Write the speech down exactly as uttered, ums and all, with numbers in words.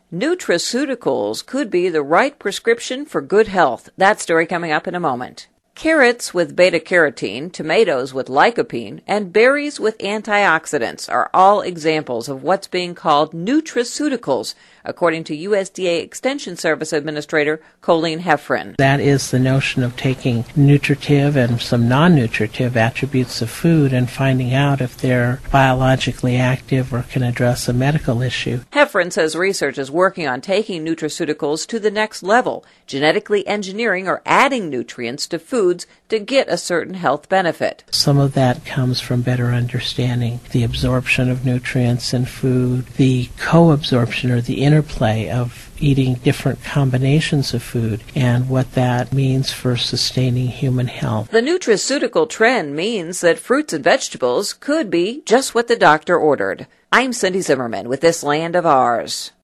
Nutraceuticals could be the right prescription for good health. That story coming up in a moment. Carrots with beta-carotene, tomatoes with lycopene, and berries with antioxidants are all examples of what's being called nutraceuticals, according to U S D A Extension Service Administrator Colleen Heffron. That is the notion of taking nutritive and some non-nutritive attributes of food and finding out if they're biologically active or can address a medical issue. Heffron says research is working on taking nutraceuticals to the next level, genetically engineering or adding nutrients to foods to get a certain health benefit. Some of that comes from better understanding the absorption of nutrients in food, the co-absorption or the interplay of eating different combinations of food, and what that means for sustaining human health. The nutraceutical trend means that fruits and vegetables could be just what the doctor ordered. I'm Cindy Zimmerman with This Land of Ours.